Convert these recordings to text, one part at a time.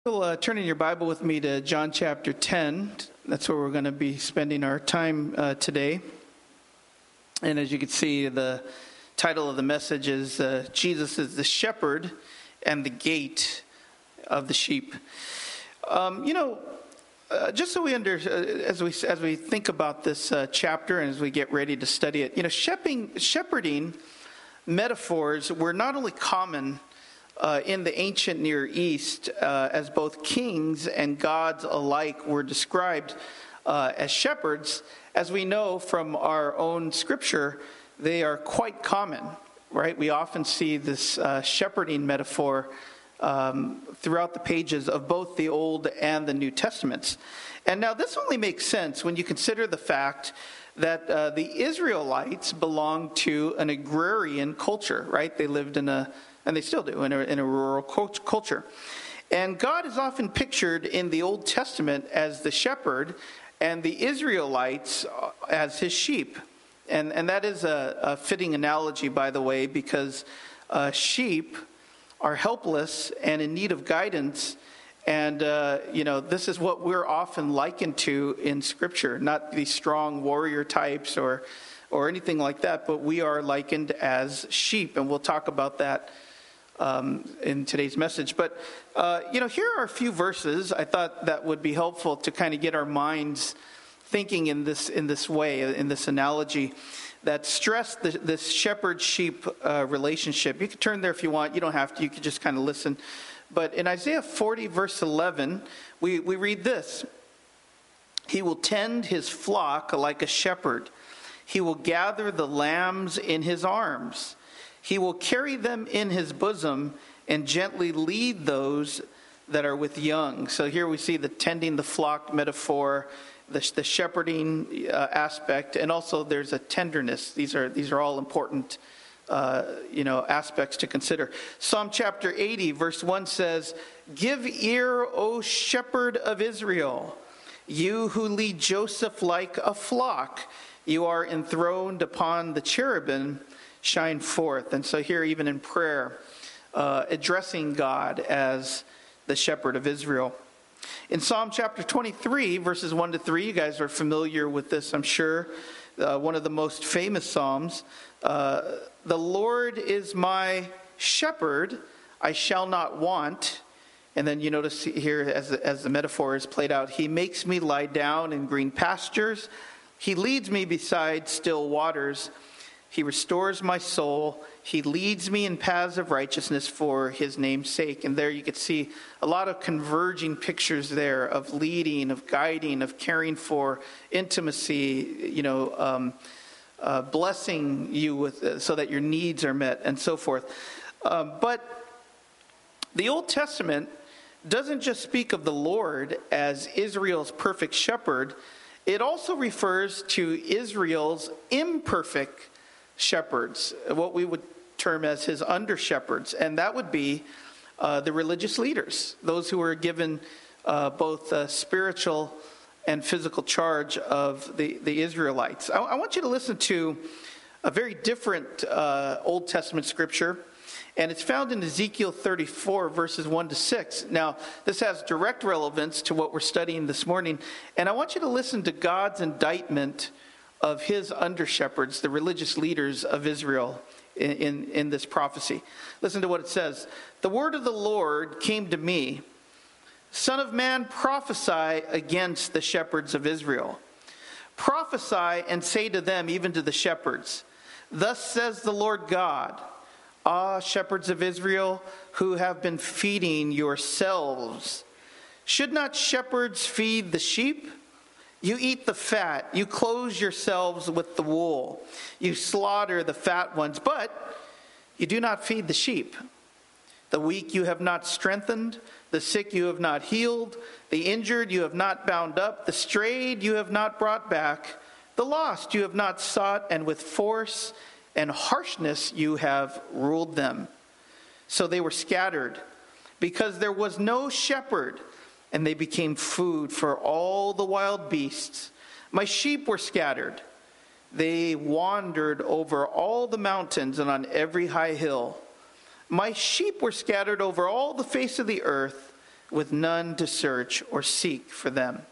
Well, turn in your Bible with me to John chapter 10. That's where we're going to be spending our time today. And as you can see, the title of the message is Jesus is the Shepherd and the Gate of the Sheep. Just so we as we think about this chapter and as we get ready to study it, shepherding metaphors were not only common in the ancient Near East, as both kings and gods alike were described as shepherds, as we know from our own scripture, they are quite common, right? We often see this shepherding metaphor throughout the pages of both the Old and the New Testaments. And now this only makes sense when you consider the fact that the Israelites belonged to an agrarian culture, right? They lived and they still do, in a rural culture. And God is often pictured in the Old Testament as the shepherd and the Israelites as his sheep. And that is a fitting analogy, by the way, because sheep are helpless and in need of guidance. And, this is what we're often likened to in Scripture, not these strong warrior types or anything like that, but we are likened as sheep. And we'll talk about that in today's message. But, here are a few verses I thought that would be helpful to kind of get our minds thinking in this way, in this analogy, that stress this shepherd-sheep relationship. You can turn there if you want. You don't have to. You can just kind of listen. But in Isaiah 40, verse 11, we read this. He will tend his flock like a shepherd. He will gather the lambs in his arms. He will carry them in his bosom and gently lead those that are with young. So here we see the tending the flock metaphor, the shepherding aspect, and also there's a tenderness. These are all important aspects to consider. Psalm chapter 80, verse 1 says, "Give ear, O shepherd of Israel, you who lead Joseph like a flock. You are enthroned upon the cherubim. Shine forth." And so here, even in prayer, addressing God as the shepherd of Israel. In Psalm chapter 23, verses 1 to 3, you guys are familiar with this, I'm sure. One of the most famous Psalms. The Lord is my shepherd, I shall not want. And then you notice here, as the metaphor is played out, he makes me lie down in green pastures. He leads me beside still waters. He restores my soul. He leads me in paths of righteousness for his name's sake. And there you could see a lot of converging pictures there of leading, of guiding, of caring for, intimacy, blessing you with so that your needs are met and so forth. But the Old Testament doesn't just speak of the Lord as Israel's perfect shepherd. It also refers to Israel's imperfect shepherds, what we would term as his under-shepherds, and that would be the religious leaders, those who were given both spiritual and physical charge of the Israelites. I want you to listen to a very different Old Testament scripture, and it's found in Ezekiel 34, verses 1 to 6. Now, this has direct relevance to what we're studying this morning, and I want you to listen to God's indictment of his under-shepherds, the religious leaders of Israel in this prophecy. Listen to what it says. "The word of the Lord came to me, Son of man, prophesy against the shepherds of Israel. Prophesy and say to them, even to the shepherds, Thus says the Lord God, Ah, shepherds of Israel, who have been feeding yourselves. Should not shepherds feed the sheep? You eat the fat, you clothe yourselves with the wool, you slaughter the fat ones, but you do not feed the sheep. The weak you have not strengthened, the sick you have not healed, the injured you have not bound up, the strayed you have not brought back, the lost you have not sought, and with force and harshness you have ruled them. So they were scattered, because there was no shepherd, and they became food for all the wild beasts. My sheep were scattered. They wandered over all the mountains and on every high hill. My sheep were scattered over all the face of the earth. with none to search or seek for them.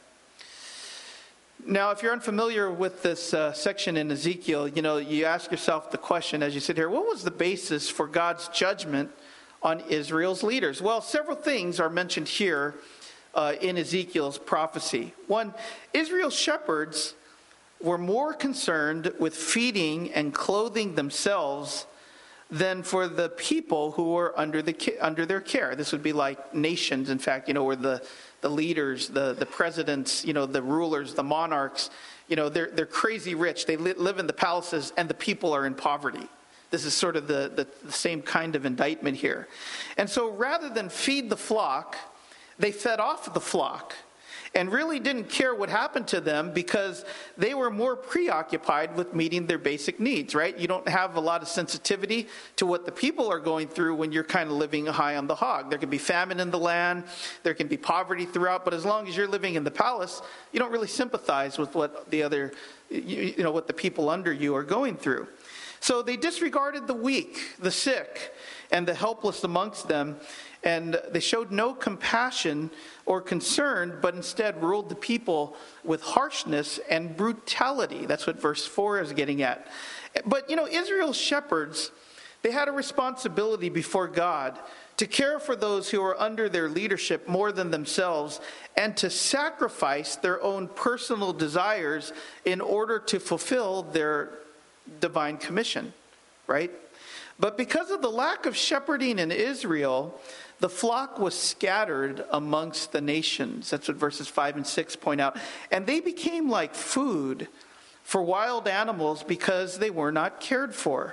Now, if you're unfamiliar with this section in Ezekiel, you ask yourself the question as you sit here, what was the basis for God's judgment on Israel's leaders? Well, several things are mentioned here in Ezekiel's prophecy. One, Israel's shepherds were more concerned with feeding and clothing themselves than for the people who were under their care. This would be like nations, in fact, where the leaders, the presidents, the rulers, the monarchs, they're crazy rich. They live in the palaces and the people are in poverty. This is sort of the same kind of indictment here. And so rather than feed the flock, they fed off the flock and really didn't care what happened to them because they were more preoccupied with meeting their basic needs, right? You don't have a lot of sensitivity to what the people are going through when you're kind of living high on the hog. There can be famine in the land, there can be poverty throughout, but as long as you're living in the palace, you don't really sympathize with what the other, what the people under you are going through. So they disregarded the weak, the sick, and the helpless amongst them, and they showed no compassion or concern, but instead ruled the people with harshness and brutality. That's what verse 4 is getting at. But, Israel's shepherds, they had a responsibility before God to care for those who are under their leadership more than themselves, and to sacrifice their own personal desires in order to fulfill their divine commission, right? But because of the lack of shepherding in Israel, the flock was scattered amongst the nations. That's what verses 5 and 6 point out. And they became like food for wild animals because they were not cared for.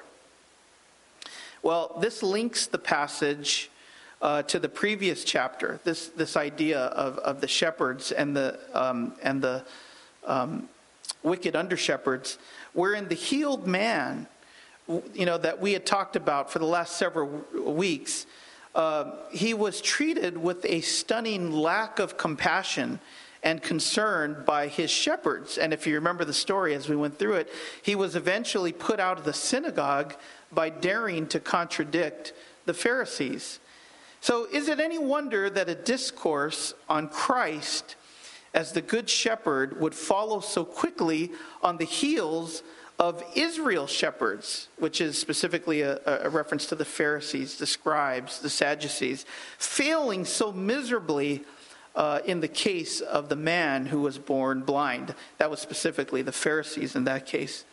Well, this links the passage to the previous chapter, this idea of the shepherds and the wicked under-shepherds, wherein the healed man, that we had talked about for the last several weeks, he was treated with a stunning lack of compassion and concern by his shepherds. And if you remember the story as we went through it, he was eventually put out of the synagogue by daring to contradict the Pharisees. So is it any wonder that a discourse on Christ as the Good Shepherd would follow so quickly on the heels of Israel's shepherds, which is specifically a reference to the Pharisees, the scribes, the Sadducees, failing so miserably in the case of the man who was born blind. That was specifically the Pharisees in that case.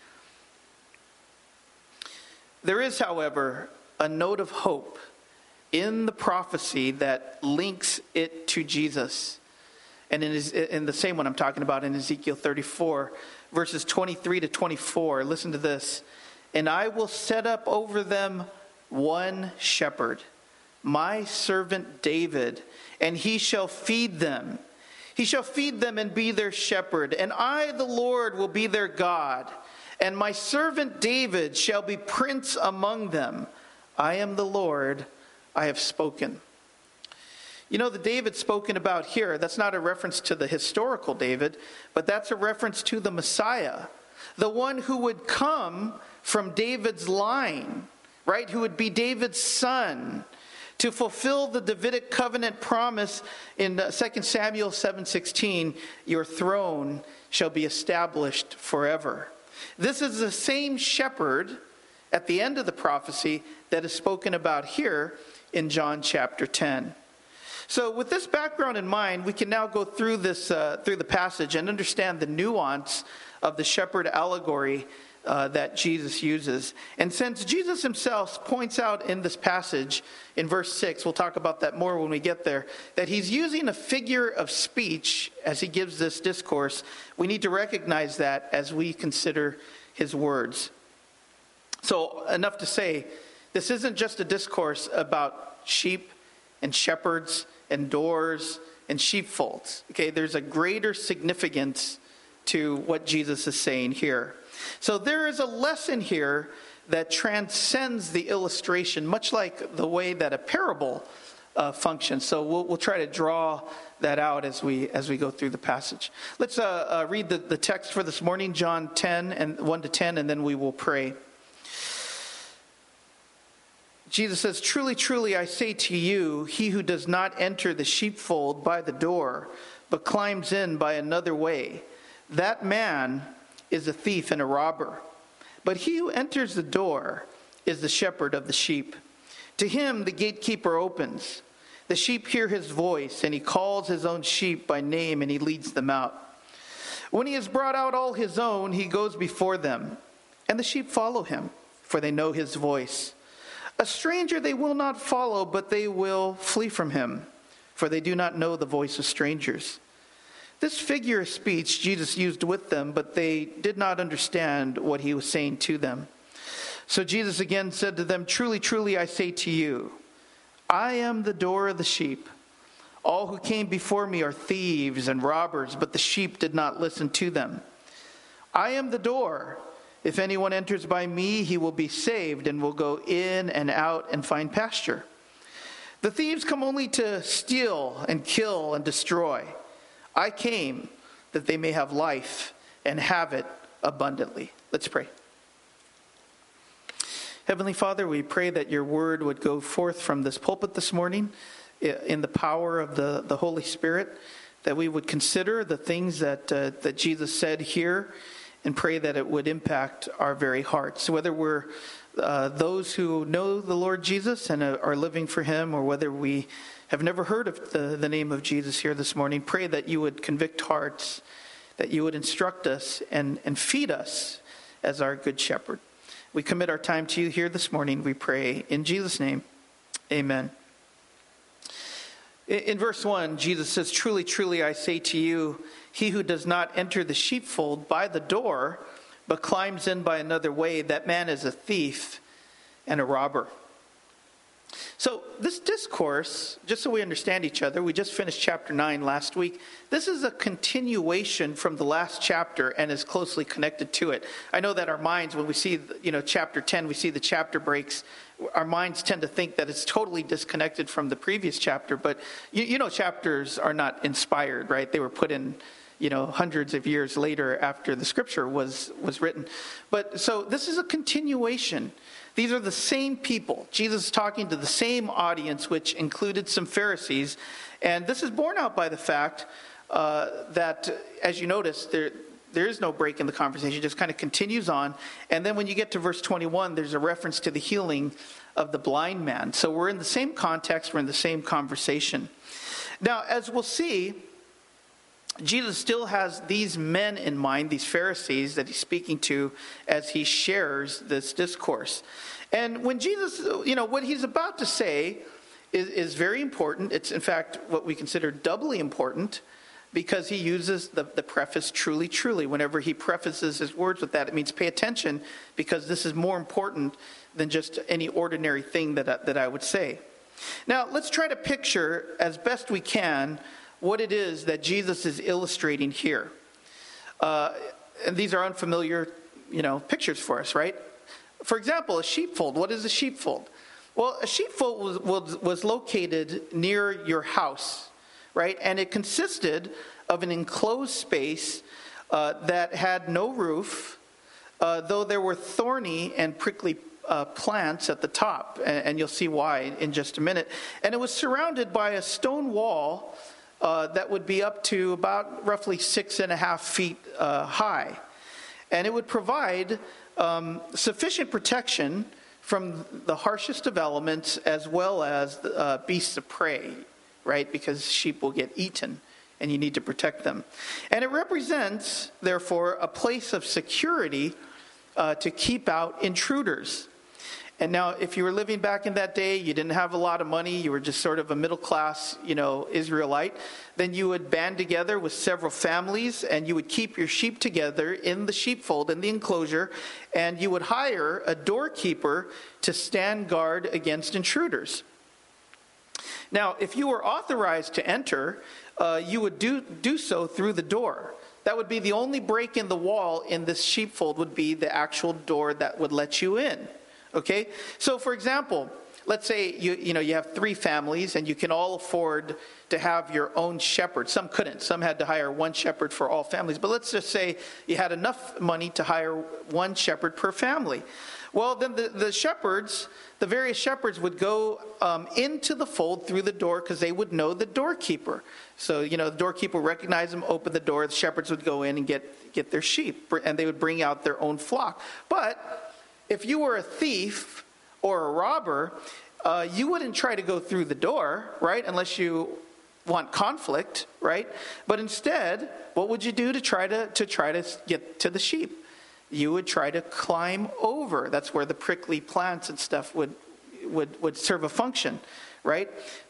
There is, however, a note of hope in the prophecy that links it to Jesus. And in the same one I'm talking about in Ezekiel 34, verses 23 to 24, listen to this. And I will set up over them one shepherd, my servant David, and he shall feed them. He shall feed them and be their shepherd. And I, the Lord, will be their God. And my servant David shall be prince among them. I am the Lord, I have spoken. The David spoken about here, that's not a reference to the historical David, but that's a reference to the Messiah, the one who would come from David's line, right? Who would be David's son, to fulfill the Davidic covenant promise in 2 Samuel 7:16, your throne shall be established forever. This is the same shepherd at the end of the prophecy that is spoken about here in John chapter 10. So with this background in mind, we can now go through the passage and understand the nuance of the shepherd allegory that Jesus uses. And since Jesus himself points out in this passage, in verse 6, we'll talk about that more when we get there, that he's using a figure of speech as he gives this discourse, we need to recognize that as we consider his words. So enough to say, this isn't just a discourse about sheep and shepherds and doors and sheepfolds. Okay, there's a greater significance to what Jesus is saying here. So there is a lesson here that transcends the illustration, much like the way that a parable functions. So we'll try to draw that out as we go through the passage. Let's read the text for this morning, John 10 and 1 to 10, and then we will pray. Jesus says, "Truly, truly, I say to you, he who does not enter the sheepfold by the door, but climbs in by another way, that man is a thief and a robber. But he who enters the door is the shepherd of the sheep. To him the gatekeeper opens. The sheep hear his voice, and he calls his own sheep by name, and he leads them out. When he has brought out all his own, he goes before them, and the sheep follow him, for they know his voice. A stranger they will not follow, but they will flee from him, for they do not know the voice of strangers." This figure of speech Jesus used with them, but they did not understand what he was saying to them. So Jesus again said to them, "Truly, truly, I say to you, I am the door of the sheep. All who came before me are thieves and robbers, but the sheep did not listen to them. I am the door. If anyone enters by me, he will be saved and will go in and out and find pasture. The thieves come only to steal and kill and destroy. I came that they may have life and have it abundantly." Let's pray. Heavenly Father, we pray that your word would go forth from this pulpit this morning in the power of the Holy Spirit, that we would consider the things that Jesus said here, and pray that it would impact our very hearts. Whether we're those who know the Lord Jesus and are living for him, or whether we have never heard of the name of Jesus here this morning, pray that you would convict hearts, that you would instruct us and feed us as our good shepherd. We commit our time to you here this morning, we pray. In Jesus' name, amen. In verse 1, Jesus says, "Truly, truly, I say to you, he who does not enter the sheepfold by the door, but climbs in by another way, that man is a thief and a robber." So this discourse, just so we understand each other, we just finished chapter 9 last week. This is a continuation from the last chapter and is closely connected to it. I know that our minds, when we see, chapter 10, we see the chapter breaks, our minds tend to think that it's totally disconnected from the previous chapter. But, chapters are not inspired, right? They were put in, hundreds of years later after the scripture was written. But so this is a continuation. These are the same people. Jesus is talking to the same audience, which included some Pharisees. And this is borne out by the fact that, as you notice, there is no break in the conversation. It just kind of continues on. And then when you get to verse 21, there's a reference to the healing of the blind man. So we're in the same context. We're in the same conversation. Now, as we'll see, Jesus still has these men in mind, these Pharisees that he's speaking to as he shares this discourse. And when Jesus, what he's about to say is very important. It's, in fact, what we consider doubly important, because he uses the preface "truly, truly." Whenever he prefaces his words with that, it means pay attention, because this is more important than just any ordinary thing that I would say. Now, let's try to picture as best we can what it is that Jesus is illustrating here. And these are unfamiliar, pictures for us, right? For example, a sheepfold. What is a sheepfold? Well, a sheepfold was located near your house, right? And it consisted of an enclosed space that had no roof, though there were thorny and prickly plants at the top. And you'll see why in just a minute. And it was surrounded by a stone wall that would be up to about roughly 6.5 feet high. And it would provide sufficient protection from the harshest of elements, as well as beasts of prey, right? Because sheep will get eaten, and you need to protect them. And it represents, therefore, a place of security to keep out intruders. And now, if you were living back in that day, you didn't have a lot of money, you were just sort of a middle-class, Israelite, then you would band together with several families, and you would keep your sheep together in the sheepfold, in the enclosure, and you would hire a doorkeeper to stand guard against intruders. Now, if you were authorized to enter, you would do so through the door. That would be the only break in the wall in this sheepfold, would be the actual door that would let you in. Okay, so for example, let's say you have 3 families and you can all afford to have your own shepherd. Some couldn't. Some had to hire one shepherd for all families. But let's just say you had enough money to hire one shepherd per family. Well, then the shepherds, the various shepherds would go into the fold through the door because they would know the doorkeeper. So, the doorkeeper would recognize them, open the door. The shepherds would go in and get their sheep, and they would bring out their own flock. But if you were a thief or a robber, you wouldn't try to go through the door, right? Unless you want conflict, right? But instead, what would you do to try to get to the sheep? You would try to climb over. That's where the prickly plants and stuff would serve a function, right?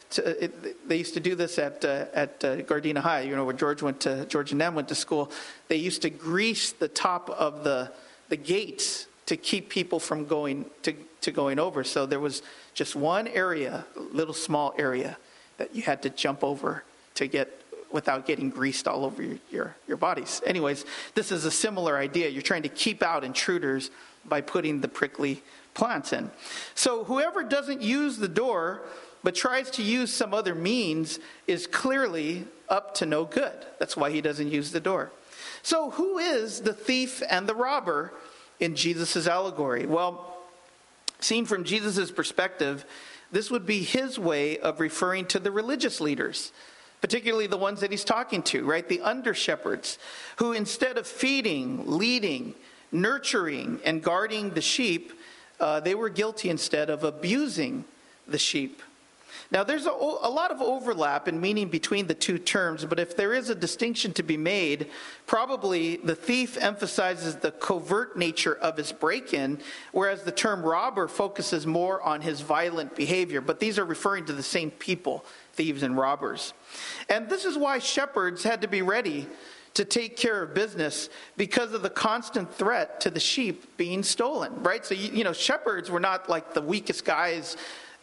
They used to do this at Gardena High, where George and Em went to school. They used to grease the top of the gates to keep people from going over. So there was just one area, little small area, that you had to jump over to get without getting greased all over your bodies. Anyways, this is a similar idea. You're trying to keep out intruders by putting the prickly plants in. So whoever doesn't use the door but tries to use some other means is clearly up to no good. That's why he doesn't use the door. So who is the thief and the robber in Jesus' allegory? Well, seen from Jesus' perspective, this would be his way of referring to the religious leaders, particularly the ones that he's talking to, right? The under-shepherds, who instead of feeding, leading, nurturing, and guarding the sheep, they were guilty instead of abusing the sheep. Now, there's a lot of overlap in meaning between the two terms, but if there is a distinction to be made, probably the thief emphasizes the covert nature of his break-in, whereas the term robber focuses more on his violent behavior. But these are referring to the same people, thieves and robbers. And this is why shepherds had to be ready to take care of business because of the constant threat to the sheep being stolen, right? So, shepherds were not like the weakest guys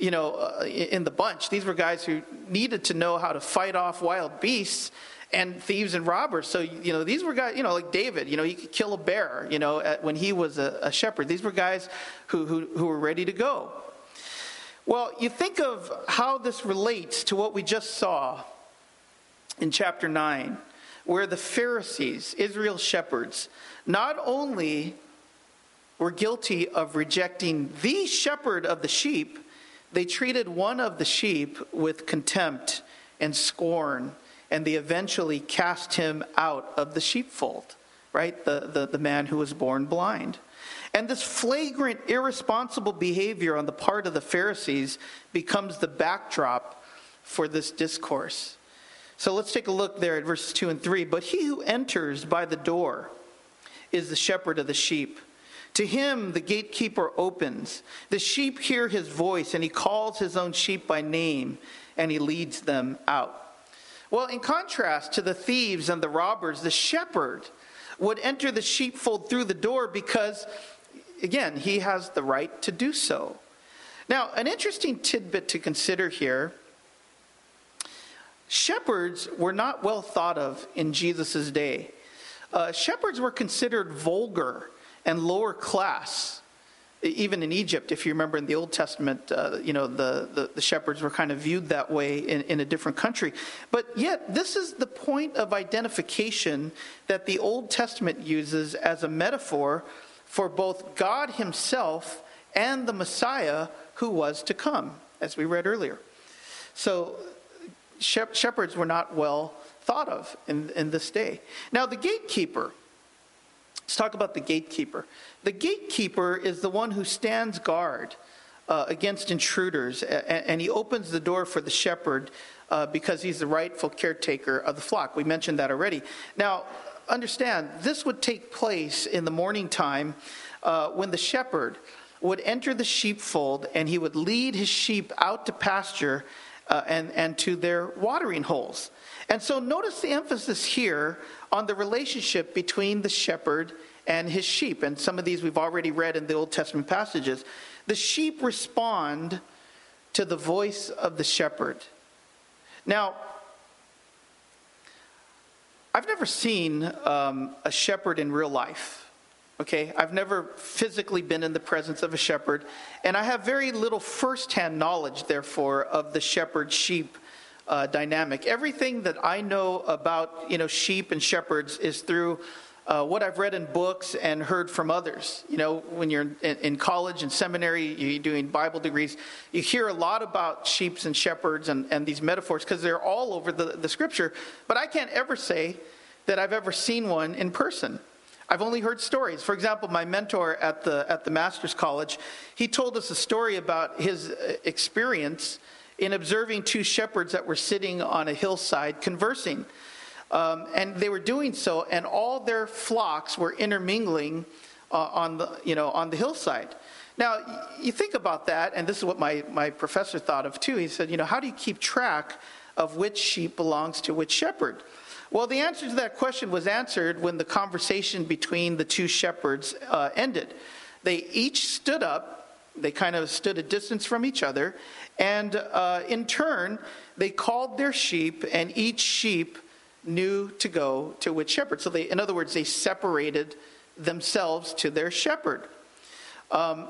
in the bunch. These were guys who needed to know how to fight off wild beasts and thieves and robbers. So, these were guys, like David, he could kill a bear, when he was a shepherd. These were guys who were ready to go. Well, you think of how this relates to what we just saw in chapter 9, where the Pharisees, Israel's shepherds, not only were guilty of rejecting the shepherd of the sheep, they treated one of the sheep with contempt and scorn, and they eventually cast him out of the sheepfold, right? The man who was born blind. And this flagrant, irresponsible behavior on the part of the Pharisees becomes the backdrop for this discourse. So let's take a look there at verses 2 and 3. But he who enters by the door is the shepherd of the sheep. To him the gatekeeper opens. The sheep hear his voice, and he calls his own sheep by name, and he leads them out. Well, in contrast to the thieves and the robbers, the shepherd would enter the sheepfold through the door because, again, he has the right to do so. Now, an interesting tidbit to consider here: shepherds were not well thought of in Jesus' day. Shepherds were considered vulgar and lower class, even in Egypt. If you remember in the Old Testament, the shepherds were kind of viewed that way in a different country. But yet, this is the point of identification that the Old Testament uses as a metaphor for both God himself and the Messiah who was to come, as we read earlier. So shepherds were not well thought of in this day. Now, the gatekeeper. Let's talk about the gatekeeper. The gatekeeper is the one who stands guard against intruders, and he opens the door for the shepherd because he's the rightful caretaker of the flock. We mentioned that already. Now, understand, this would take place in the morning time when the shepherd would enter the sheepfold, and he would lead his sheep out to pasture and to their watering holes. And so notice the emphasis here on the relationship between the shepherd and his sheep. And some of these we've already read in the Old Testament passages. The sheep respond to the voice of the shepherd. Now, I've never seen a shepherd in real life. Okay, I've never physically been in the presence of a shepherd, and I have very little firsthand knowledge, therefore, of the shepherd-sheep dynamic. Everything that I know about, sheep and shepherds is through what I've read in books and heard from others. You know, when you're in college and seminary, you're doing Bible degrees, you hear a lot about sheep and shepherds and these metaphors because they're all over the scripture. But I can't ever say that I've ever seen one in person. I've only heard stories. For example, my mentor at the Master's College, he told us a story about his experience in observing two shepherds that were sitting on a hillside conversing. And they were doing so, and all their flocks were intermingling on the hillside. Now, you think about that, and this is what my professor thought of too. He said, how do you keep track of which sheep belongs to which shepherd? Well, the answer to that question was answered when the conversation between the two shepherds ended. They each stood up. They kind of stood a distance from each other, and in turn, they called their sheep, and each sheep knew to go to which shepherd. So in other words, they separated themselves to their shepherd. I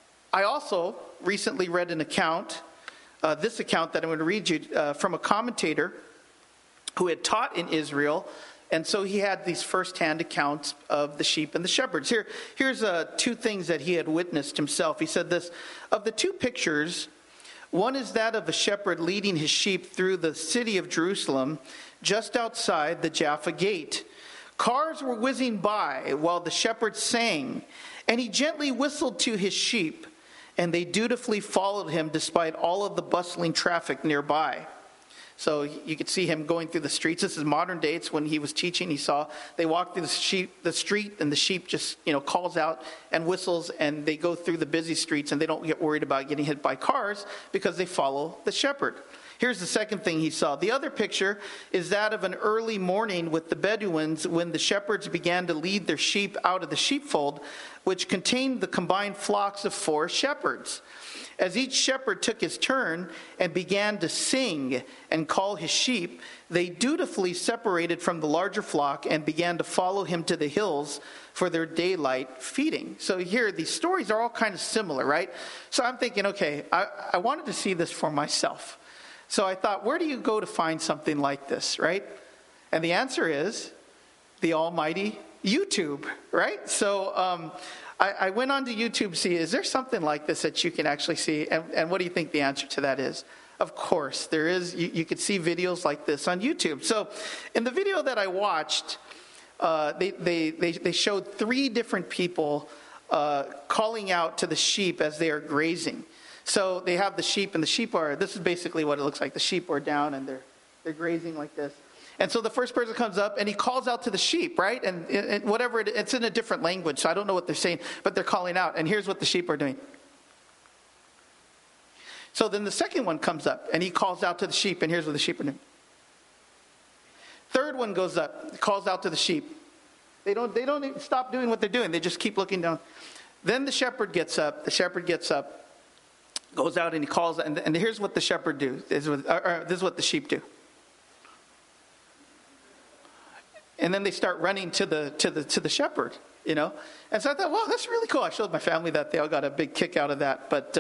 also recently read an account, this account that I'm going to read you from a commentator who had taught in Israel, and so he had these first-hand accounts of the sheep and the shepherds. Here's two things that he had witnessed himself. He said this: of the two pictures, one is that of a shepherd leading his sheep through the city of Jerusalem, just outside the Jaffa Gate. Cars were whizzing by while the shepherd sang, and he gently whistled to his sheep, and they dutifully followed him despite all of the bustling traffic nearby. So you could see him going through the streets. This is modern day. It's when he was teaching. He saw they walk through the street, and the sheep just calls out and whistles, and they go through the busy streets, and they don't get worried about getting hit by cars because they follow the shepherd. Here's the second thing he saw. The other picture is that of an early morning with the Bedouins when the shepherds began to lead their sheep out of the sheepfold, which contained the combined flocks of 4 shepherds. As each shepherd took his turn and began to sing and call his sheep, they dutifully separated from the larger flock and began to follow him to the hills for their daylight feeding. So here, these stories are all kind of similar, right? So I'm thinking, okay, I wanted to see this for myself. So I thought, where do you go to find something like this, right? And the answer is the almighty YouTube, right? So I went on to YouTube to see, is there something like this that you can actually see? And what do you think the answer to that is? Of course, there is. You could see videos like this on YouTube. So in the video that I watched, they showed 3 different people calling out to the sheep as they are grazing. So they have the sheep, and the sheep this is basically what it looks like. The sheep are down, and they're grazing like this. And so the first person comes up, and he calls out to the sheep, right? And whatever, it's in a different language, so I don't know what they're saying, but they're calling out. And here's what the sheep are doing. So then the second one comes up, and he calls out to the sheep, and here's what the sheep are doing. Third one goes up, calls out to the sheep. They don't stop doing what they're doing. They just keep looking down. Then the shepherd gets up. Goes out and he calls, and here's what the shepherd do. This is what the sheep do. And then they start running to the shepherd, And so I thought, wow, that's really cool. I showed my family that. They all got a big kick out of that. But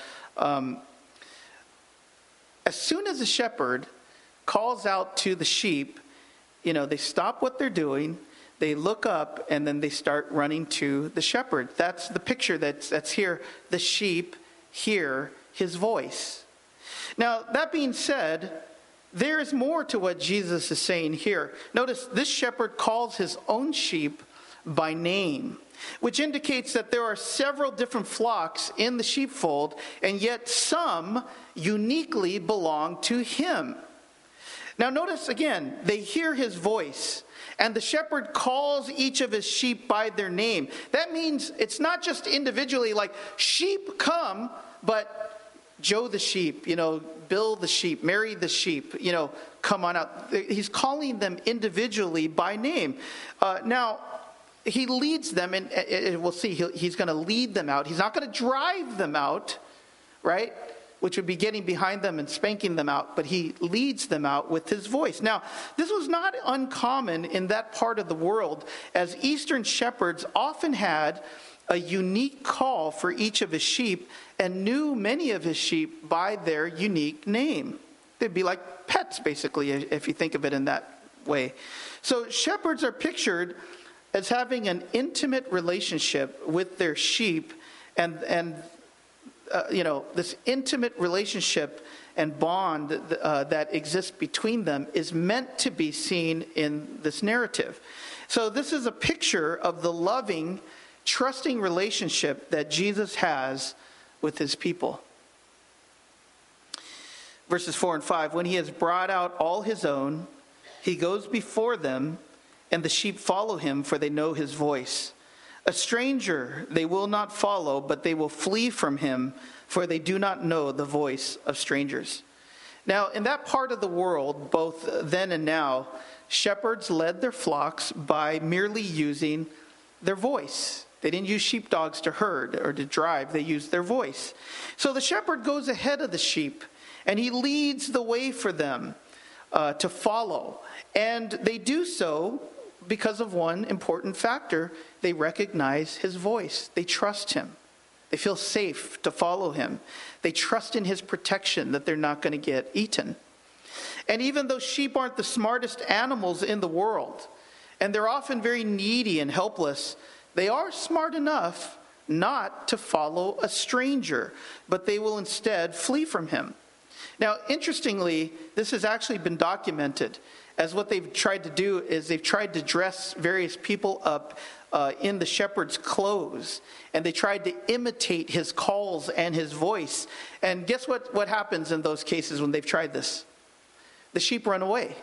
as soon as the shepherd calls out to the sheep, they stop what they're doing. They look up, and then they start running to the shepherd. That's the picture that's here. The sheep hear his voice. Now, that being said, there is more to what Jesus is saying here. Notice this shepherd calls his own sheep by name, which indicates that there are several different flocks in the sheepfold, and yet some uniquely belong to him. Now, notice again, they hear his voice. And the shepherd calls each of his sheep by their name. That means it's not just individually like, sheep come, but Joe the sheep, Bill the sheep, Mary the sheep, come on out. He's calling them individually by name. Now, he leads them, and we'll see, he's going to lead them out. He's not going to drive them out, right? Which would be getting behind them and spanking them out, but he leads them out with his voice. Now, this was not uncommon in that part of the world, as Eastern shepherds often had a unique call for each of his sheep and knew many of his sheep by their unique name. They'd be like pets, basically, if you think of it in that way. So shepherds are pictured as having an intimate relationship with their sheep, and this intimate relationship and bond that exists between them is meant to be seen in this narrative. So this is a picture of the loving, trusting relationship that Jesus has with his people. Verses 4 and 5, when he has brought out all his own, he goes before them, and the sheep follow him, for they know his voice. A stranger they will not follow, but they will flee from him, for they do not know the voice of strangers. Now, in that part of the world, both then and now, shepherds led their flocks by merely using their voice. They didn't use sheepdogs to herd or to drive. They used their voice. So the shepherd goes ahead of the sheep, and he leads the way for them to follow. And they do so because of one important factor. They recognize his voice. They trust him. They feel safe to follow him. They trust in his protection that they're not going to get eaten. And even though sheep aren't the smartest animals in the world, and they're often very needy and helpless, they are smart enough not to follow a stranger, but they will instead flee from him. Now, interestingly, this has actually been documented, as what they've tried to do is they've tried to dress various people up in the shepherd's clothes, and they tried to imitate his calls and his voice. And guess what happens in those cases when they've tried this? The sheep run away.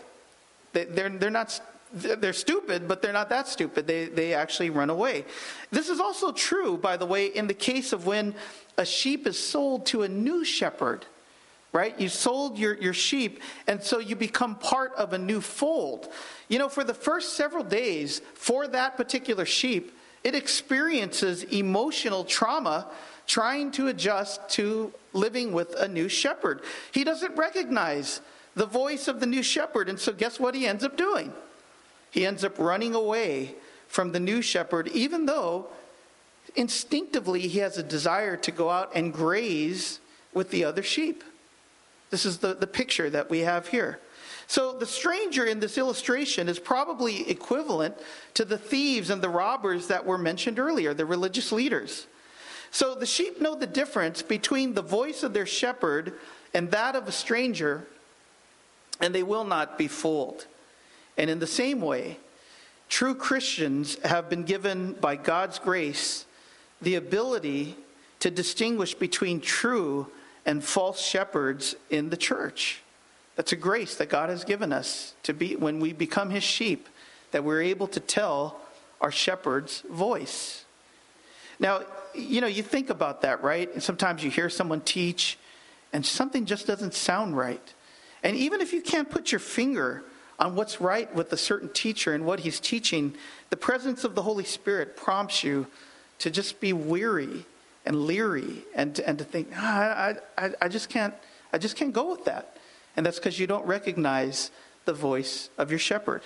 They're stupid, but they're not that stupid. They actually run away. This is also true, by the way, in the case of when a sheep is sold to a new shepherd. Right? You sold your sheep, and so you become part of a new fold. For the first several days, for that particular sheep, it experiences emotional trauma trying to adjust to living with a new shepherd. He doesn't recognize the voice of the new shepherd, and so guess what he ends up doing? He ends up running away from the new shepherd, even though instinctively he has a desire to go out and graze with the other sheep. This is the picture that we have here. So the stranger in this illustration is probably equivalent to the thieves and the robbers that were mentioned earlier, the religious leaders. So the sheep know the difference between the voice of their shepherd and that of a stranger, and they will not be fooled. And in the same way, true Christians have been given by God's grace the ability to distinguish between true and false shepherds in the church. That's a grace that God has given us to be, when we become his sheep, that we're able to tell our shepherd's voice. Now, you think about that, right? And sometimes you hear someone teach and something just doesn't sound right. And even if you can't put your finger on what's right with a certain teacher and what he's teaching, the presence of the Holy Spirit prompts you to just be weary and leery, and to think, I just can't go with that. And that's because you don't recognize the voice of your shepherd.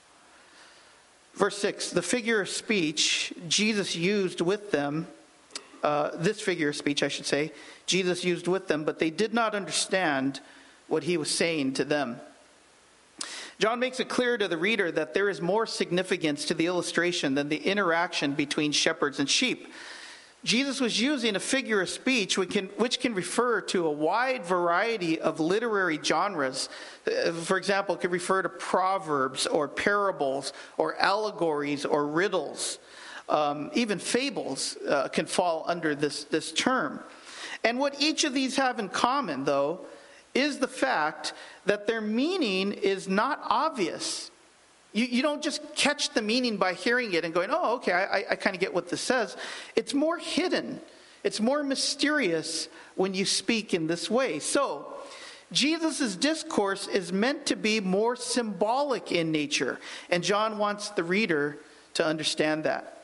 Verse 6, the figure of speech Jesus used with them, this figure of speech, I should say, Jesus used with them, but they did not understand what he was saying to them. John makes it clear to the reader that there is more significance to the illustration than the interaction between shepherds and sheep. Jesus was using a figure of speech which can refer to a wide variety of literary genres. For example, it could refer to proverbs or parables or allegories or riddles. Even fables can fall under this term. And what each of these have in common, though, is the fact that their meaning is not obvious. You don't just catch the meaning by hearing it and going, oh, okay, I kind of get what this says. It's more hidden. It's more mysterious when you speak in this way. So, Jesus' discourse is meant to be more symbolic in nature, and John wants the reader to understand that.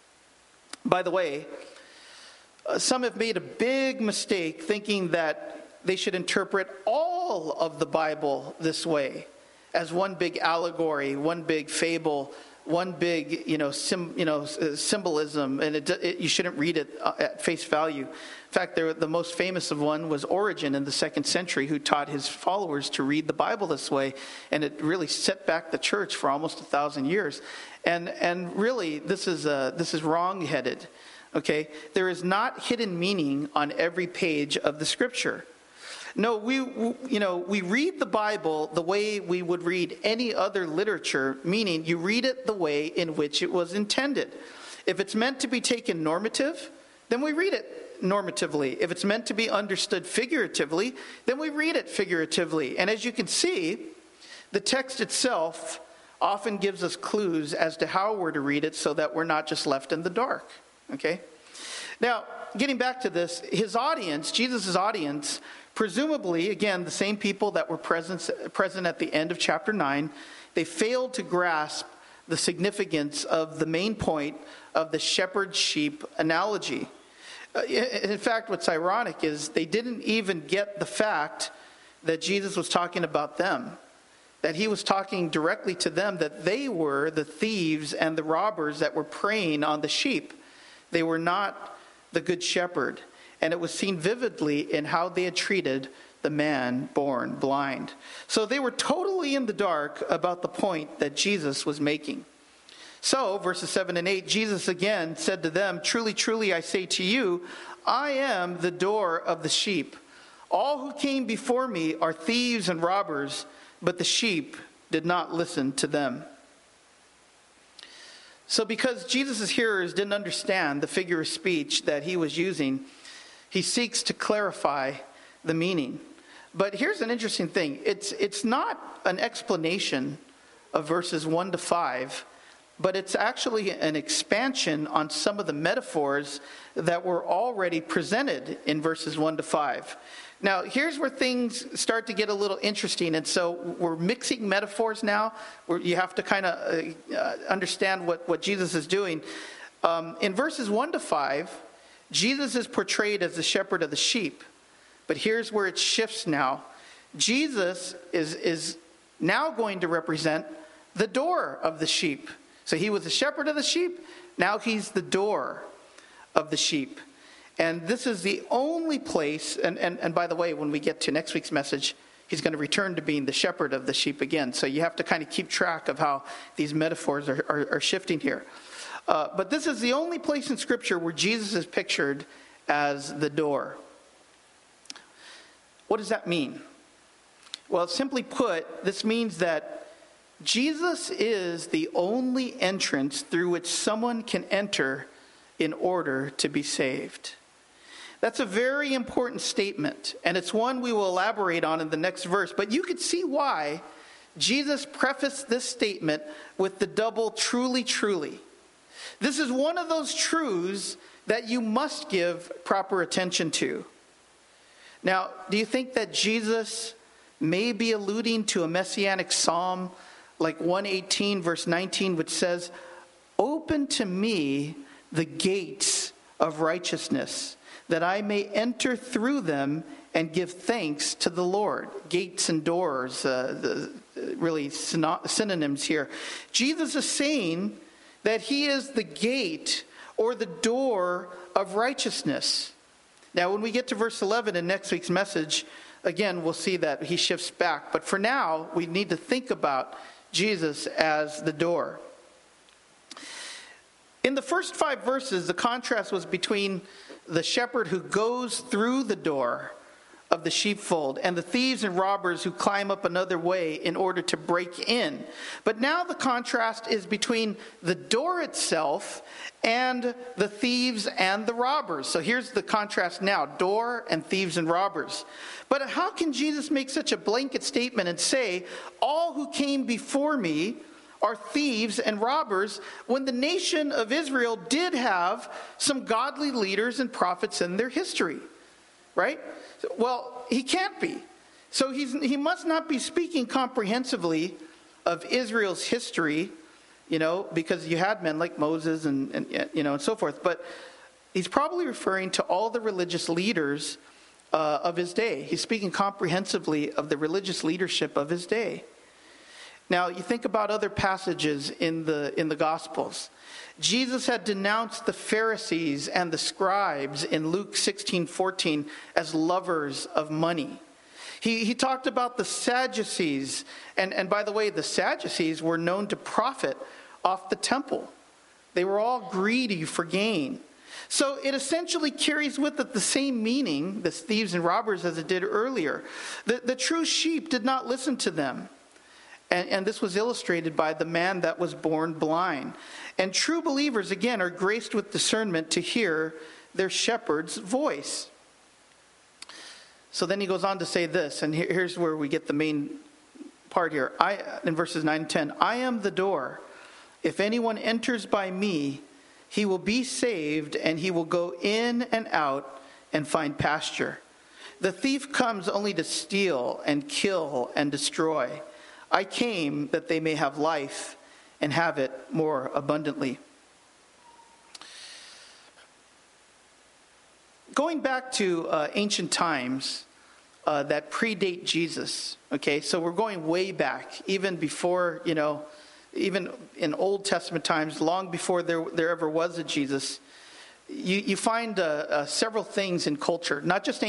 By the way, some have made a big mistake thinking that they should interpret all of the Bible this way, as one big allegory, one big fable, one big, symbolism, and you shouldn't read it at face value. In fact, the most famous of one was Origen in the 2nd century, who taught his followers to read the Bible this way, and it really set back the church for almost 1,000 years. And really, this is wrong-headed. Okay, there is not hidden meaning on every page of the Scripture. No, we read the Bible the way we would read any other literature, meaning you read it the way in which it was intended. If it's meant to be taken normative, then we read it normatively. If it's meant to be understood figuratively, then we read it figuratively. And as you can see, the text itself often gives us clues as to how we're to read it so that we're not just left in the dark. Okay? Now, getting back to this, his audience, Jesus' audience, presumably, again, the same people that were present at the end of chapter 9, they failed to grasp the significance of the main point of the shepherd-sheep analogy. In fact, what's ironic is they didn't even get the fact that Jesus was talking about them, that he was talking directly to them, that they were the thieves and the robbers that were preying on the sheep. They were not the good shepherd. And it was seen vividly in how they had treated the man born blind. So they were totally in the dark about the point that Jesus was making. So, verses 7 and 8, Jesus again said to them, "Truly, truly, I say to you, I am the door of the sheep. All who came before me are thieves and robbers, but the sheep did not listen to them." So because Jesus' hearers didn't understand the figure of speech that he was using, he seeks to clarify the meaning. But here's an interesting thing. It's not an explanation of verses 1 to 5, but it's actually an expansion on some of the metaphors that were already presented in verses 1 to 5. Now, here's where things start to get a little interesting. And so we're mixing metaphors now, where you have to kind of understand what Jesus is doing. In verses 1 to 5, Jesus is portrayed as the shepherd of the sheep. But here's where it shifts now. Jesus is now going to represent the door of the sheep. So he was the shepherd of the sheep. Now he's the door of the sheep. And this is the only place, and by the way, when we get to next week's message, he's going to return to being the shepherd of the sheep again. So you have to kind of keep track of how these metaphors are shifting here. But this is the only place in Scripture where Jesus is pictured as the door. What does that mean? Well, simply put, this means that Jesus is the only entrance through which someone can enter in order to be saved. That's a very important statement, and it's one we will elaborate on in the next verse. But you could see why Jesus prefaced this statement with the double "truly, truly." This is one of those truths that you must give proper attention to. Now, do you think that Jesus may be alluding to a messianic psalm like 118 verse 19, which says, "Open to me the gates of righteousness, that I may enter through them and give thanks to the Lord"? Gates and doors, really synonyms here. Jesus is saying that he is the gate or the door of righteousness. Now, when we get to verse 11 in next week's message, again, we'll see that he shifts back. But for now, we need to think about Jesus as the door. In the first 5 verses, the contrast was between the shepherd who goes through the door of the sheepfold and the thieves and robbers who climb up another way in order to break in. But now the contrast is between the door itself and the thieves and the robbers. So here's the contrast now: door and thieves and robbers. But how can Jesus make such a blanket statement and say, "All who came before me are thieves and robbers," when the nation of Israel did have some godly leaders and prophets in their history? Right? Well, he can't be. So he must not be speaking comprehensively of Israel's history, because you had men like Moses and so forth. But he's probably referring to all the religious leaders of his day. He's speaking comprehensively of the religious leadership of his day. Now, you think about other passages in the Gospels. Jesus had denounced the Pharisees and the scribes in Luke 16:14 as lovers of money. He talked about the Sadducees, and by the way, the Sadducees were known to profit off the temple. They were all greedy for gain. So it essentially carries with it the same meaning, the thieves and robbers, as it did earlier. The true sheep did not listen to them. And this was illustrated by the man that was born blind. And true believers, again, are graced with discernment to hear their shepherd's voice. So then he goes on to say this, and here's where we get the main part here. In verses 9 and 10, I am the door. If anyone enters by me, he will be saved, and he will go in and out and find pasture. The thief comes only to steal and kill and destroy. I came that they may have life and have it more abundantly. Going back to ancient times that predate Jesus, okay, so we're going way back, even before, even in Old Testament times, long before there ever was a Jesus. You find several things in culture, not just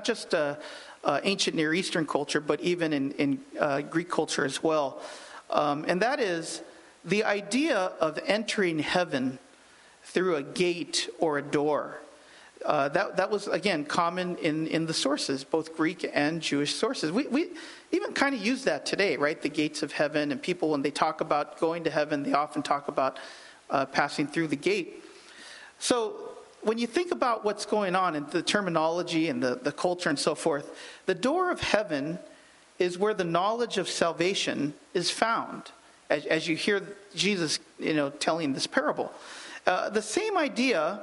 ancient Near Eastern culture, but even in Greek culture as well. And that is the idea of entering heaven through a gate or a door. That was, again, common in the sources, both Greek and Jewish sources. We even kind of use that today, right? The gates of heaven, and people, when they talk about going to heaven, they often talk about passing through the gate. So when you think about what's going on in the terminology and the culture and so forth, the door of heaven is where the knowledge of salvation is found, as you hear Jesus, telling this parable. The same idea,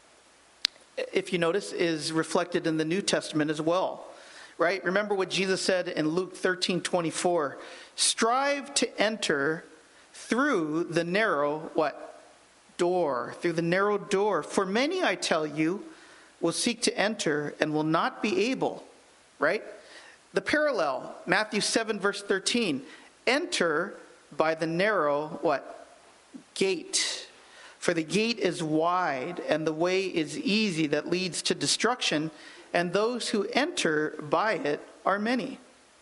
if you notice, is reflected in the New Testament as well, right? Remember what Jesus said in Luke 13:24, strive to enter through the narrow, door, through the narrow door. For many, I tell you, will seek to enter and will not be able, right? The parallel, Matthew 7, verse 13, enter by the narrow, gate. For the gate is wide and the way is easy that leads to destruction, and those who enter by it are many.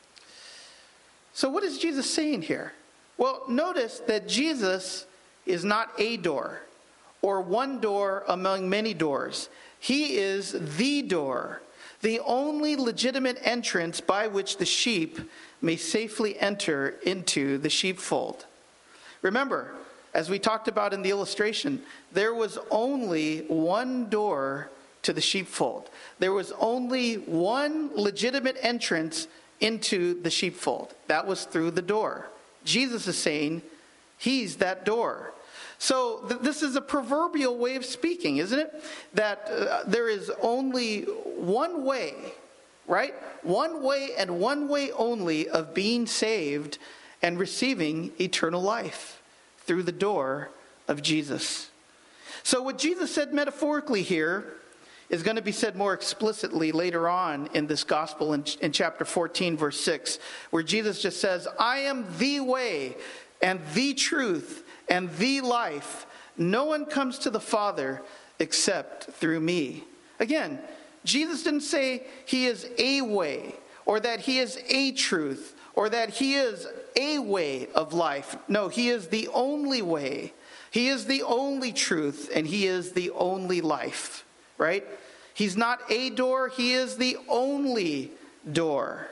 So what is Jesus saying here? Well, notice that Jesus is not a door or one door among many doors. He is the door, the only legitimate entrance by which the sheep may safely enter into the sheepfold. Remember, as we talked about in the illustration, there was only one door to the sheepfold. There was only one legitimate entrance into the sheepfold. That was through the door. Jesus is saying he's that door. So this is a proverbial way of speaking, isn't it? That there is only one way, right? One way and one way only of being saved and receiving eternal life, through the door of Jesus. So what Jesus said metaphorically here is going to be said more explicitly later on in this gospel in chapter 14, verse 6, where Jesus just says, I am the way and the truth and the life. No one comes to the Father except through me. Again, Jesus didn't say he is a way, or that he is a truth, or that he is a way of life. No, he is the only way. He is the only truth, and he is the only life, right? He's not a door, he is the only door.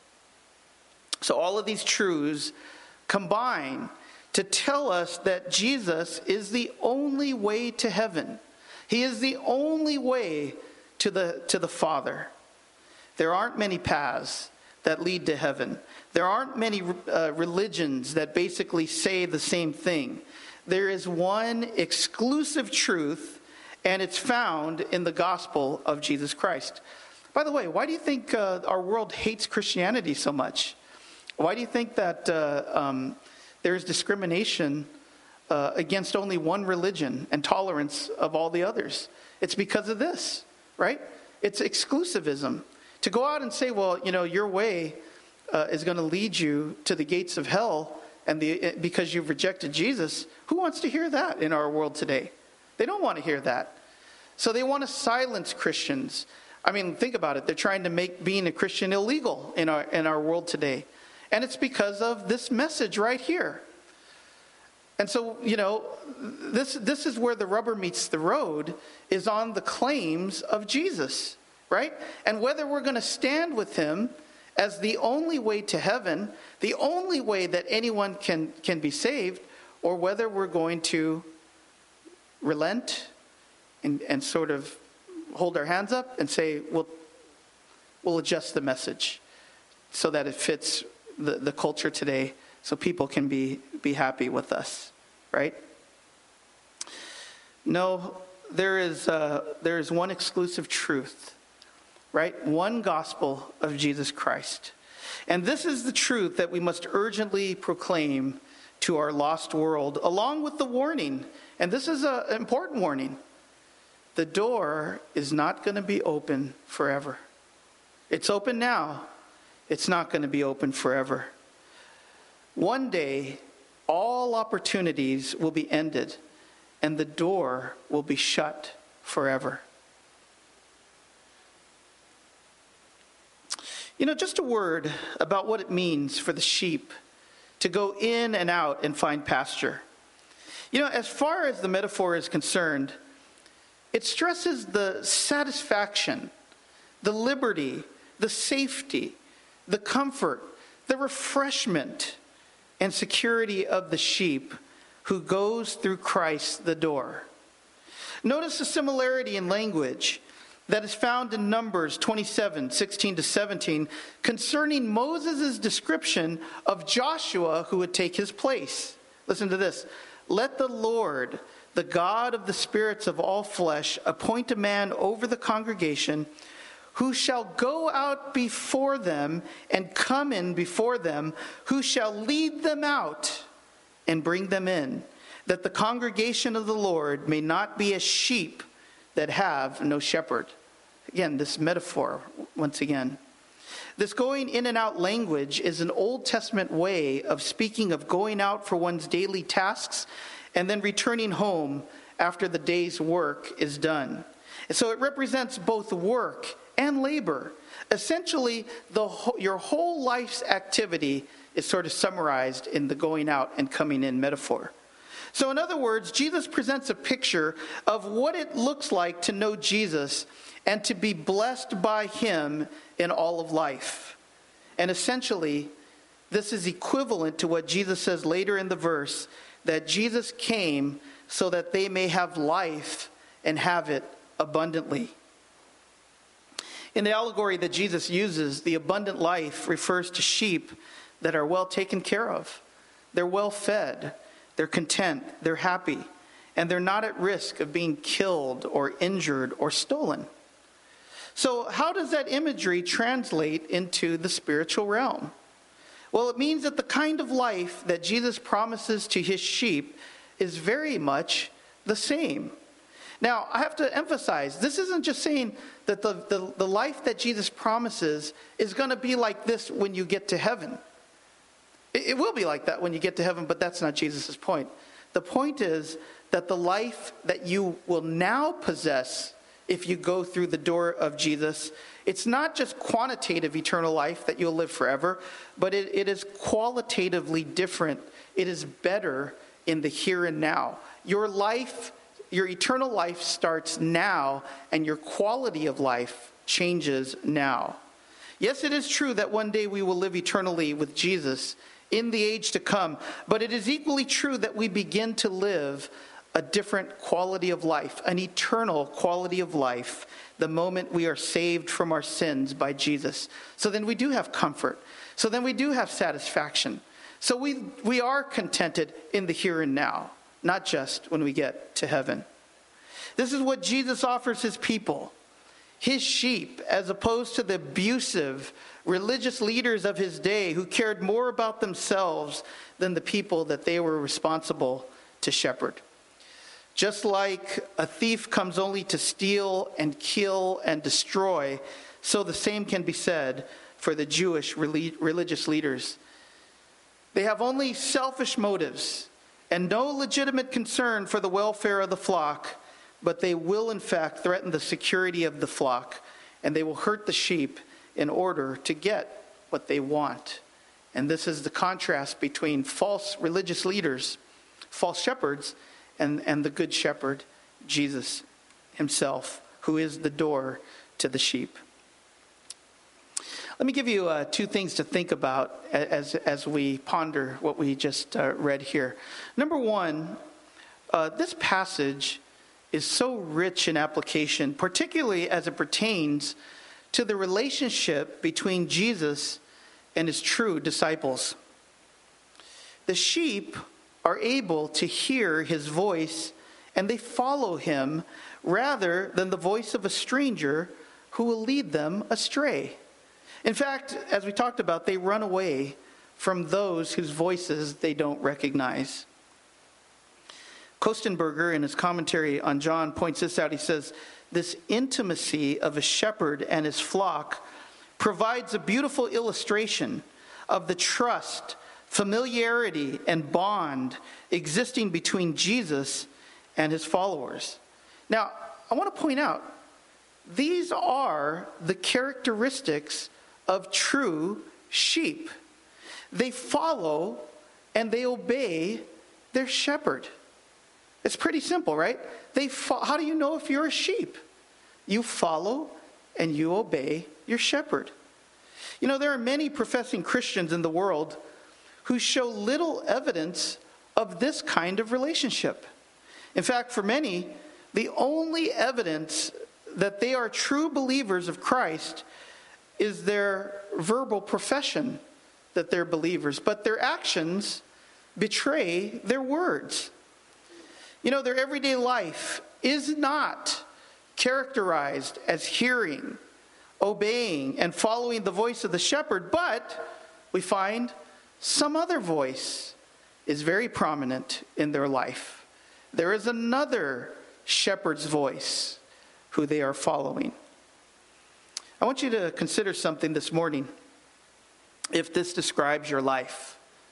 So all of these truths combine to tell us that Jesus is the only way to heaven. He is the only way to the Father. There aren't many paths that lead to heaven. There aren't many religions that basically say the same thing. There is one exclusive truth, and it's found in the gospel of Jesus Christ. By the way, why do you think our world hates Christianity so much? Why do you think that there's discrimination against only one religion and tolerance of all the others? It's because of this, right? It's exclusivism. To go out and say, well, your way is going to lead you to the gates of hell, and because you've rejected Jesus, who wants to hear that in our world today? They don't want to hear that. So they want to silence Christians. I mean, think about it. They're trying to make being a Christian illegal in our world today. And it's because of this message right here. And so, this is where the rubber meets the road, is on the claims of Jesus, right? And whether we're going to stand with him as the only way to heaven, the only way that anyone can be saved, or whether we're going to relent and sort of hold our hands up and say, we'll adjust the message so that it fits the culture today, so people can be happy with us, right? No, there is one exclusive truth, right? One gospel of Jesus Christ. And this is the truth that we must urgently proclaim to our lost world, along with the warning. And this is an important warning. The door is not going to be open forever. It's open now. It's not going to be open forever. One day, all opportunities will be ended, and the door will be shut forever. Just a word about what it means for the sheep to go in and out and find pasture. As far as the metaphor is concerned, it stresses the satisfaction, the liberty, the safety, the comfort, the refreshment, and security of the sheep who goes through Christ the door. Notice the similarity in language that is found in Numbers 27, 16 to 17, concerning Moses' description of Joshua who would take his place. Listen to this. Let the Lord, the God of the spirits of all flesh, appoint a man over the congregation who shall go out before them and come in before them, who shall lead them out and bring them in, that the congregation of the Lord may not be as sheep that have no shepherd. Again, this metaphor, once again. This going in and out language is an Old Testament way of speaking of going out for one's daily tasks and then returning home after the day's work is done. And so it represents both work and labor. Essentially, your whole life's activity is sort of summarized in the going out and coming in metaphor. So in other words, Jesus presents a picture of what it looks like to know Jesus and to be blessed by him in all of life. And essentially, this is equivalent to what Jesus says later in the verse, that Jesus came so that they may have life and have it abundantly. In the allegory that Jesus uses, the abundant life refers to sheep that are well taken care of. They're well fed, they're content, they're happy, and they're not at risk of being killed or injured or stolen. So how does that imagery translate into the spiritual realm? Well, it means that the kind of life that Jesus promises to his sheep is very much the same. Now, I have to emphasize, this isn't just saying that the life that Jesus promises is going to be like this when you get to heaven. It will be like that when you get to heaven, but that's not Jesus' point. The point is that the life that you will now possess if you go through the door of Jesus, it's not just quantitative eternal life that you'll live forever, but it is qualitatively different. It is better in the here and now. Your life, your eternal life starts now, and your quality of life changes now. Yes, it is true that one day we will live eternally with Jesus in the age to come, but it is equally true that we begin to live a different quality of life, an eternal quality of life, the moment we are saved from our sins by Jesus. So then we do have comfort. So then we do have satisfaction. So we are contented in the here and now, not just when we get to heaven. This is what Jesus offers his people, his sheep, as opposed to the abusive religious leaders of his day who cared more about themselves than the people that they were responsible to shepherd. Just like a thief comes only to steal and kill and destroy, so the same can be said for the Jewish religious leaders. They have only selfish motives and no legitimate concern for the welfare of the flock, but they will in fact threaten the security of the flock, and they will hurt the sheep in order to get what they want. And this is the contrast between false religious leaders, false shepherds, and the good shepherd, Jesus himself, who is the door to the sheep. Let me give you two things to think about as we ponder what we just read here. Number one, this passage is so rich in application, particularly as it pertains to the relationship between Jesus and his true disciples. The sheep are able to hear his voice, and they follow him rather than the voice of a stranger who will lead them astray. In fact, as we talked about, they run away from those whose voices they don't recognize. Kostenberger, in his commentary on John, points this out. He says, this intimacy of a shepherd and his flock provides a beautiful illustration of the trust, familiarity, and bond existing between Jesus and his followers. Now, I want to point out, these are the characteristics of true sheep. They follow and they obey their shepherd. It's pretty simple, right? How do you know if you're a sheep? You follow and you obey your shepherd. You know, there are many professing Christians in the world who show little evidence of this kind of relationship. In fact, for many, the only evidence that they are true believers of Christ is their verbal profession that they're believers, but their actions betray their words. You know, their everyday life is not characterized as hearing, obeying, and following the voice of the shepherd, but we find some other voice is very prominent in their life. There is another shepherd's voice who they are following. I want you to consider something this morning, if this describes your life.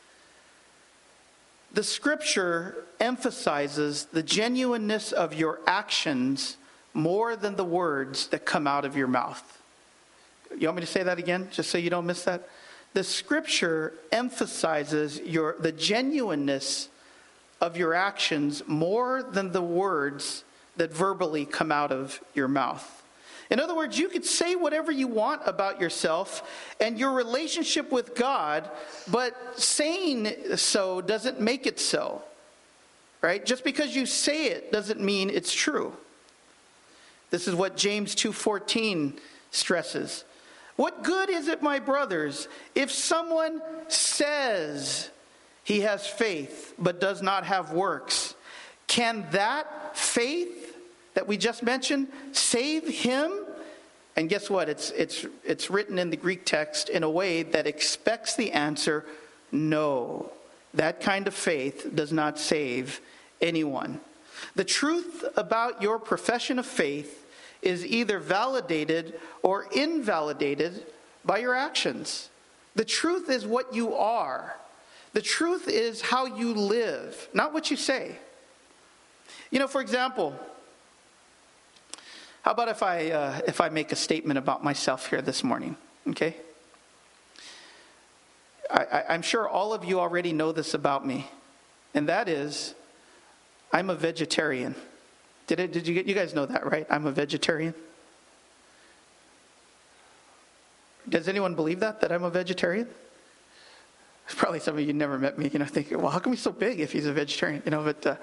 The scripture emphasizes the genuineness of your actions more than the words that come out of your mouth. You want me to say that again, just so you don't miss that? The scripture emphasizes the genuineness of your actions more than the words that verbally come out of your mouth. In other words, you could say whatever you want about yourself and your relationship with God, but saying so doesn't make it so, right? Just because you say it doesn't mean it's true. This is what James 2:14 stresses. What good is it, my brothers, if someone says he has faith but does not have works? Can that faith that we just mentioned save him? And guess what? It's written in the Greek text in a way that expects the answer, no. That kind of faith does not save anyone. The truth about your profession of faith is either validated or invalidated by your actions. The truth is what you are. The truth is how you live, not what you say. You know, for example, how about if I make a statement about myself here this morning, okay? I'm sure all of you already know this about me, and that is, I'm a vegetarian. Did you guys know that, right? I'm a vegetarian. Does anyone believe that I'm a vegetarian? Probably some of you never met me, thinking, well, how come he's so big if he's a vegetarian? But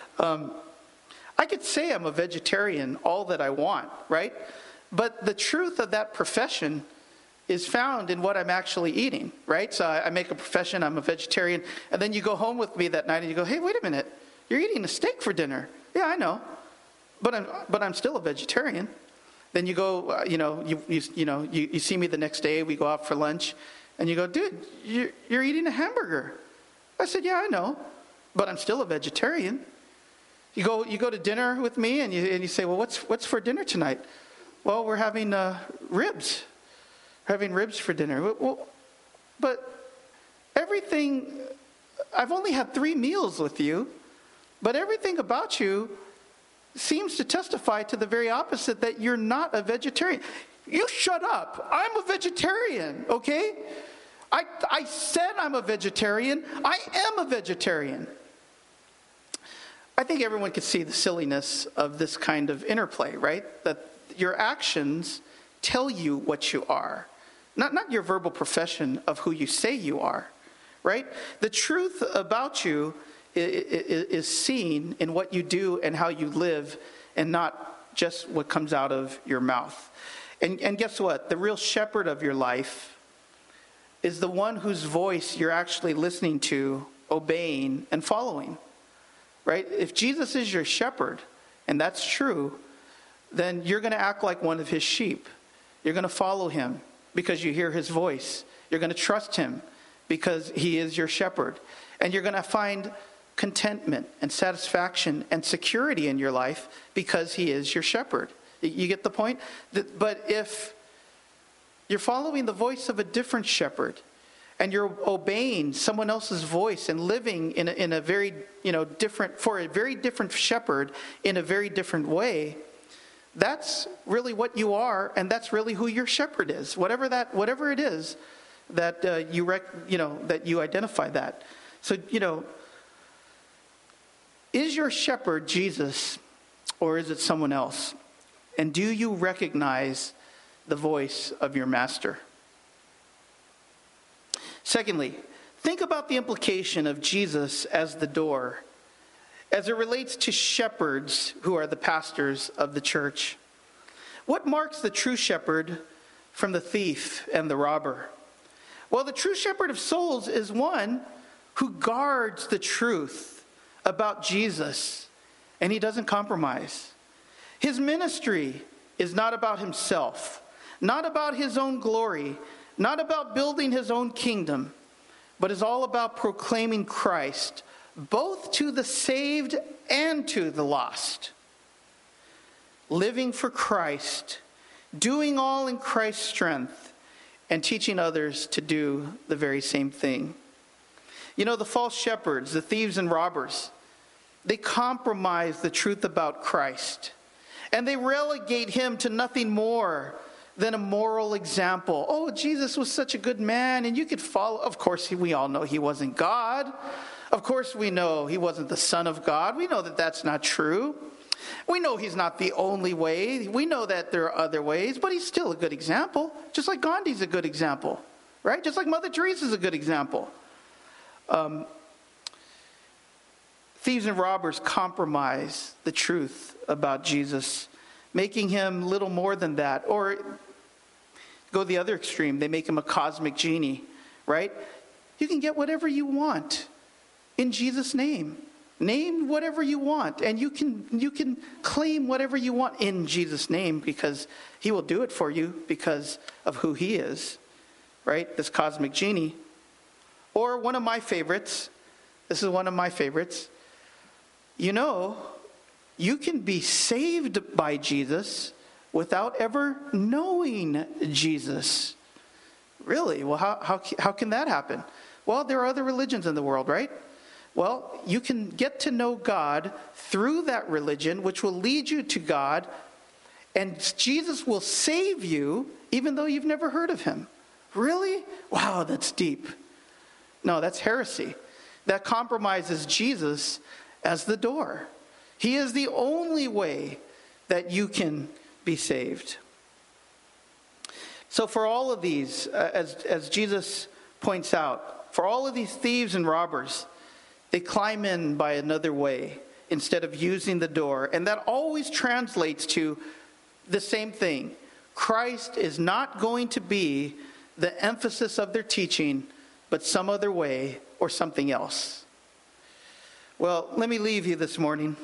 I could say I'm a vegetarian all that I want, right? But the truth of that profession is found in what I'm actually eating, right? So I make a profession, I'm a vegetarian, and then you go home with me that night and you go, hey, wait a minute, you're eating a steak for dinner. Yeah, I know, but I'm still a vegetarian. Then you go, you see me the next day, we go out for lunch, and you go, dude, you're eating a hamburger. I said, yeah, I know, but I'm still a vegetarian. You go to dinner with me, and you say, well, what's for dinner tonight? Well, we're having ribs. We're having ribs for dinner. Well, but I've only had 3 meals with you, but everything about you seems to testify to the very opposite, that you're not a vegetarian. You shut up. I'm a vegetarian, okay? I said I'm a vegetarian. I am a vegetarian. I think everyone could see the silliness of this kind of interplay, right? That your actions tell you what you are. Not your verbal profession of who you say you are, right? The truth about you is seen in what you do and how you live, and not just what comes out of your mouth. And guess what? The real shepherd of your life is the one whose voice you're actually listening to, obeying, and following. Right? If Jesus is your shepherd, and that's true, then you're going to act like one of his sheep. You're going to follow him because you hear his voice. You're going to trust him because he is your shepherd. And you're going to find contentment and satisfaction and security in your life because he is your shepherd. You get the point? But if you're following the voice of a different shepherd, and you're obeying someone else's voice and living in a very, different, for a very different shepherd in a very different way, that's really what you are, and that's really who your shepherd is. Whatever it is that that you identify that. So, is your shepherd Jesus, or is it someone else? And do you recognize the voice of your master? Secondly, think about the implication of Jesus as the door as it relates to shepherds who are the pastors of the church. What marks the true shepherd from the thief and the robber? Well, the true shepherd of souls is one who guards the truth about Jesus, and he doesn't compromise. His ministry is not about himself, not about his own glory, not about building his own kingdom, but is all about proclaiming Christ, both to the saved and to the lost. Living for Christ, doing all in Christ's strength, and teaching others to do the very same thing. The false shepherds, the thieves and robbers, they compromise the truth about Christ, and they relegate him to nothing more than a moral example. Oh, Jesus was such a good man, and you could follow. Of course, we all know he wasn't God. Of course, we know he wasn't the Son of God. We know that that's not true. We know he's not the only way. We know that there are other ways, but he's still a good example. Just like Gandhi's a good example, right? Just like Mother Teresa's a good example. Thieves and robbers compromise the truth about Jesus, making him little more than that. Or go the other extreme, they make him a cosmic genie, right? You can get whatever you want in Jesus' name. Name whatever you want, and you can claim whatever you want in Jesus' name, because he will do it for you because of who he is, right? This cosmic genie. Or one of my favorites, this is one of my favorites, you can be saved by Jesus without ever knowing Jesus. Really? Well, how can that happen? Well, there are other religions in the world, right? Well, you can get to know God through that religion, which will lead you to God, and Jesus will save you even though you've never heard of him. Really? Wow, that's deep. No, that's heresy. That compromises Jesus as the door. He is the only way that you can be saved. So for all of these, as Jesus points out, for all of these thieves and robbers, they climb in by another way instead of using the door. And that always translates to the same thing. Christ is not going to be the emphasis of their teaching, but some other way or something else. Well, let me leave you this morning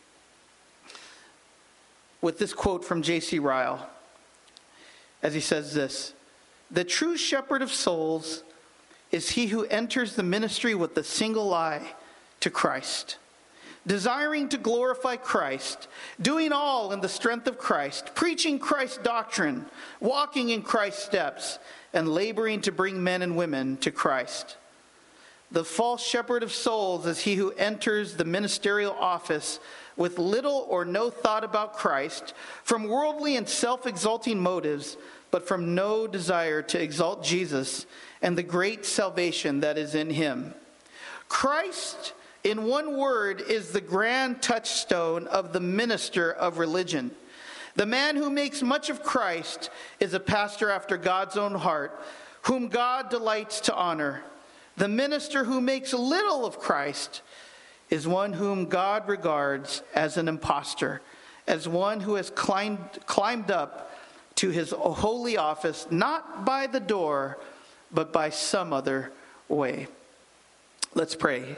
with this quote from J.C. Ryle, as he says this: "The true shepherd of souls is he who enters the ministry with a single eye to Christ, desiring to glorify Christ, doing all in the strength of Christ, preaching Christ's doctrine, walking in Christ's steps, and laboring to bring men and women to Christ. The false shepherd of souls is he who enters the ministerial office with little or no thought about Christ, from worldly and self-exalting motives, but from no desire to exalt Jesus and the great salvation that is in him. Christ, in one word, is the grand touchstone of the minister of religion. The man who makes much of Christ is a pastor after God's own heart, whom God delights to honor. The minister who makes little of Christ is one whom God regards as an impostor, as one who has climbed up to his holy office, not by the door, but by some other way. Let's pray.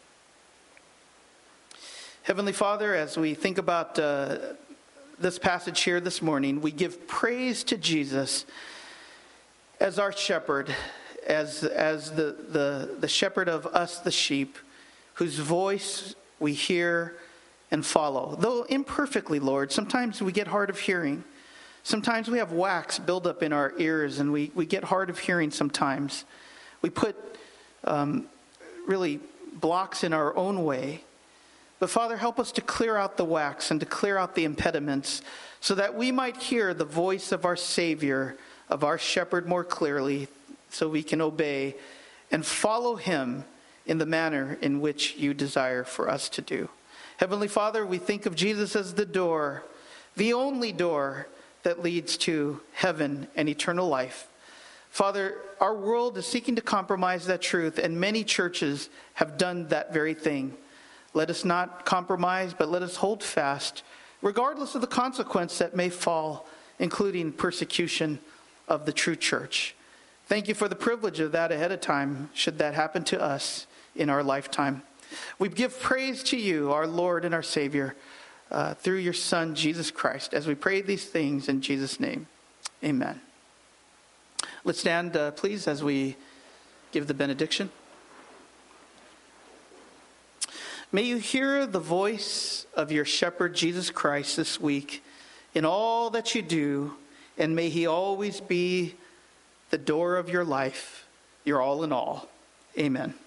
Heavenly Father, as we think about this passage here this morning, we give praise to Jesus as our shepherd, as the shepherd of us, the sheep, whose voice we hear and follow. Though imperfectly, Lord, sometimes we get hard of hearing. Sometimes we have wax build up in our ears, and we get hard of hearing sometimes. We put really blocks in our own way. But Father, help us to clear out the wax and to clear out the impediments so that we might hear the voice of our Savior, of our shepherd more clearly, so we can obey and follow him in the manner in which you desire for us to do. Heavenly Father, we think of Jesus as the door, the only door that leads to heaven and eternal life. Father, our world is seeking to compromise that truth, and many churches have done that very thing. Let us not compromise, but let us hold fast, regardless of the consequence that may fall, including persecution of the true church. Thank you for the privilege of that ahead of time, should that happen to us in our lifetime. We give praise to you, our Lord and our Savior, through your Son, Jesus Christ, as we pray these things in Jesus' name. Amen. Let's stand, please, as we give the benediction. May you hear the voice of your shepherd, Jesus Christ, this week in all that you do, and may he always be the door of your life, your all in all. Amen.